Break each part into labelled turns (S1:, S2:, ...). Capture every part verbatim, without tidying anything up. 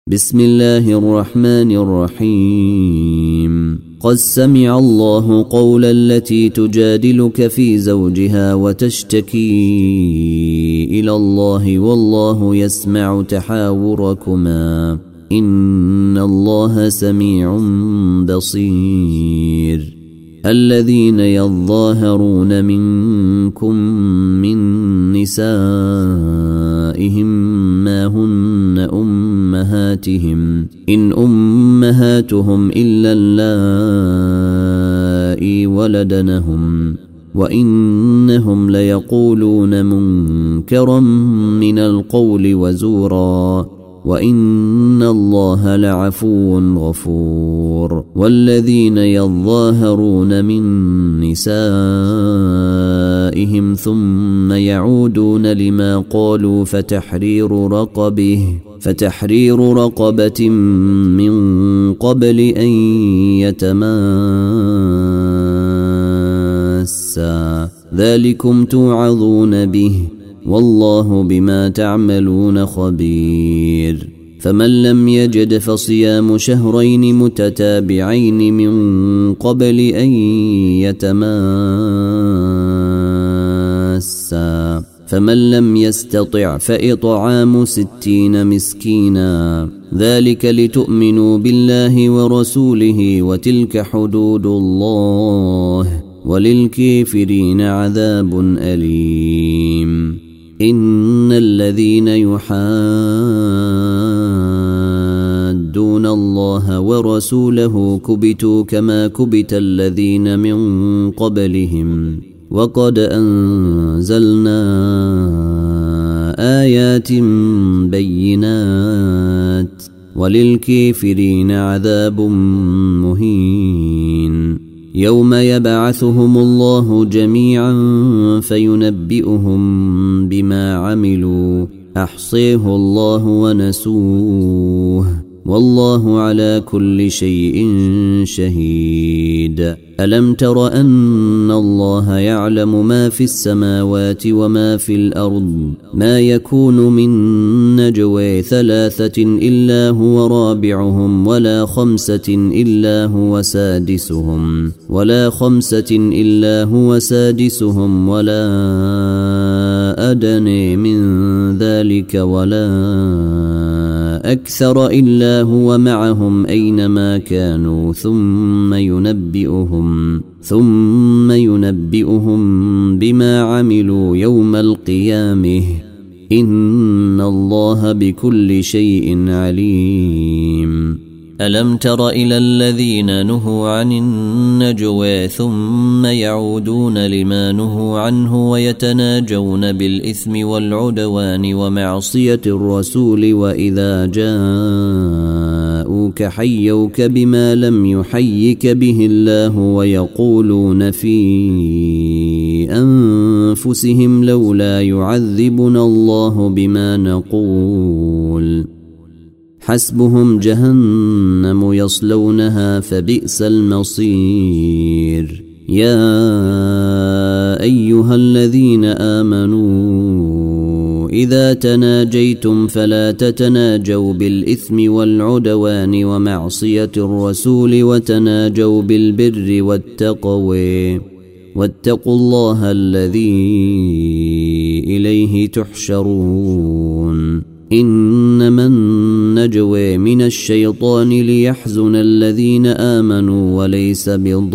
S1: بسم الله الرحمن الرحيم. قد سمع الله قول التي تجادلك في زوجها وتشتكي إلى الله والله يسمع تحاوركما إن الله سميع بصير. الذين يظاهرون منكم من نسائهم ما هن أمهاتهم إن أمهاتهم إلا اللائي ولدنهم وإنهم ليقولون منكرا من القول وزورا وإن الله لعفو غفور. والذين يظاهرون من نسائهم ثم يعودون لما قالوا فتحرير رقبه فتحرير رقبة من قبل أن يتماسا ذلكم توعظون به والله بما تعملون خبير. فمن لم يجد فصيام شهرين متتابعين من قبل أن يتماسا فمن لم يستطع فإطعام ستين مسكينا ذلك لتؤمنوا بالله ورسوله وتلك حدود الله وللكافرين عذاب أليم. إن الذين يحادون الله ورسوله كبتوا كما كبت الذين من قبلهم وقد أنزلنا آيات بينات وللكافرين عذاب مهين. يوم يبعثهم الله جميعا فينبئهم بما عملوا أحصيه الله ونسوه والله على كل شيء شهيد. ألم تر أن الله يعلم ما في السماوات وما في الأرض ما يكون من نجوى ثلاثة إلا هو رابعهم ولا خمسة إلا هو سادسهم ولا خمسة إلا هو سادسهم ولا أدنى من ذلك ولا أكثر إلا هو معهم أينما كانوا ثم ينبئهم ثم ينبئهم بما عملوا يوم القيامة إن الله بكل شيء عليم. ألم تر إلى الذين نهوا عن النجوى ثم يعودون لما نهوا عنه ويتناجون بالإثم والعدوان ومعصية الرسول وإذا جاءوك حيوك بما لم يحيك به الله ويقولون في أنفسهم لولا يعذبنا الله بما نقول حسبهم جهنم يصلونها فبئس المصير. يا أيها الذين آمنوا إذا تناجيتم فلا تتناجوا بالإثم والعدوان ومعصية الرسول وتناجوا بالبر والتقوى واتقوا الله الذي إليه تحشرون. إنما النجوى من الشيطان ليحزن الذين آمنوا وليس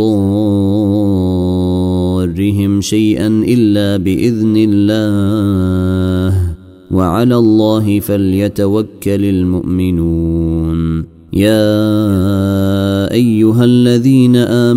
S1: بضارهم شيئا إلا بإذن الله وعلى الله فليتوكل المؤمنون. يا أيها الذين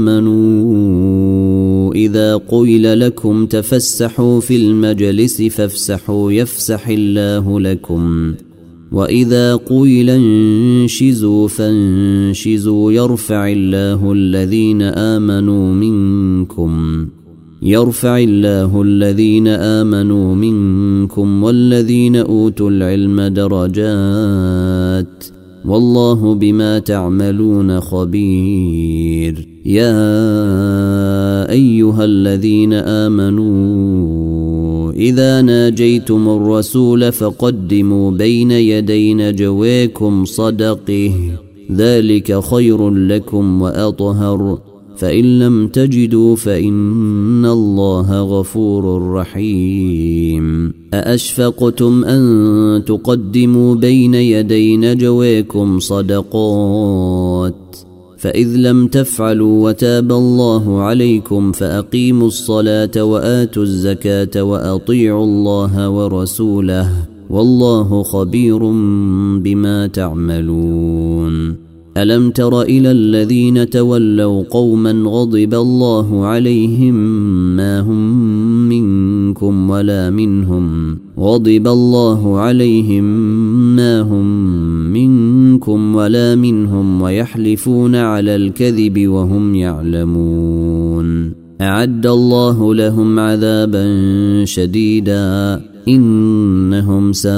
S1: آمنوا إذا قيل لكم تفسحوا في المجلس فافسحوا يفسح الله لكم وإذا قيل انشزوا فانشزوا يرفع الله الذين آمنوا منكم يرفع الله الذين آمنوا منكم والذين أوتوا العلم درجات والله بما تعملون خبير. يا أيها الذين آمنوا إذا ناجيتم الرسول فقدموا بين يدي نجويكم صدقه ذلك خير لكم وأطهر فإن لم تجدوا فإن الله غفور رحيم أأشفقتم أن تقدموا بين يدي نجويكم صدقات فإذ لم تفعلوا وتاب الله عليكم فأقيموا الصلاة وآتوا الزكاة وأطيعوا الله ورسوله والله خبير بما تعملون ألم تر إلى الذين تولوا قوما غضب الله عليهم ما هم منكم ولا منهم غضب الله عليهم ما هم منكم ولا منهم ويحلفون على الكذب وهم يعلمون أعد الله لهم عذابا شديدا إنهم ساء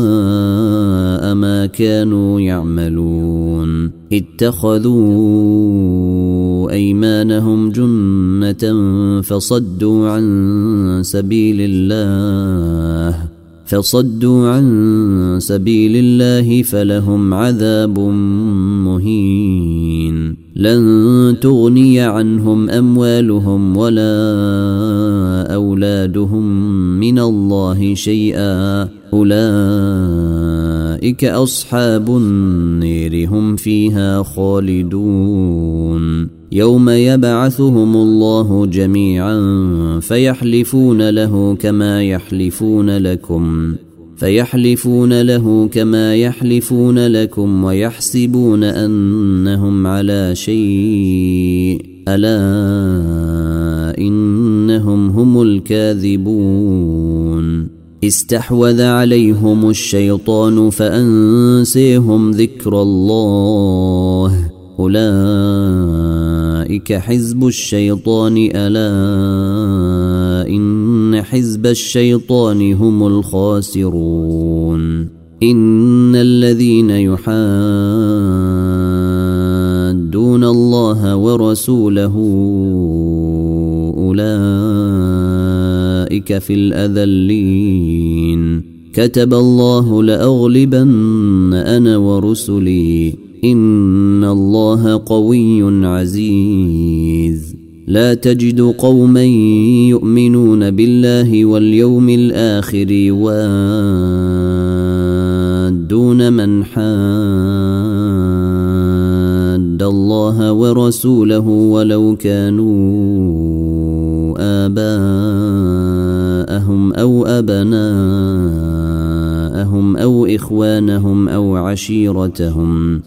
S1: ما كانوا يعملون اتخذوا أيمانهم جنة فصدوا عن سبيل الله فصدوا عن سبيل الله فلهم عذاب مهين لن تغني عنهم أموالهم ولا أولادهم من الله شيئا أولئك أصحاب النير هم فيها خالدون يوم يبعثهم الله جميعا فيحلفون له كما يحلفون لكم فيحلفون له كما يحلفون لكم ويحسبون أنهم على شيء ألا إنهم هم الكاذبون استحوذ عليهم الشيطان فأنسيهم ذكر الله أولئك حزب الشيطان ألا إن حزب الشيطان هم الخاسرون إن الذين يحادون الله ورسوله أولئك في الأذلين كتب الله لأغلبن أنا ورسلي إن الله قوي عزيز لا تجد قوما يؤمنون بالله واليوم الآخر يوادون من حاد الله ورسوله ولو كانوا آباءهم أو أبناءهم أو إخوانهم أو عشيرتهم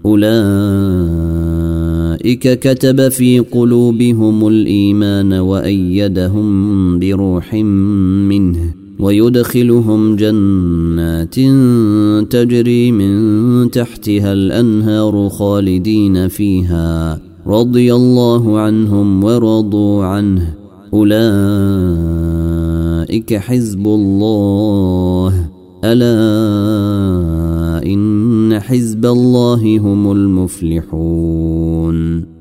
S1: أولئك كتب في قلوبهم الإيمان وأيدهم بروح منه ويدخلهم جنات تجري من تحتها الأنهار خالدين فيها رضي الله عنهم ورضوا عنه أولئك حزب الله ألا إن حزب الله هم المفلحون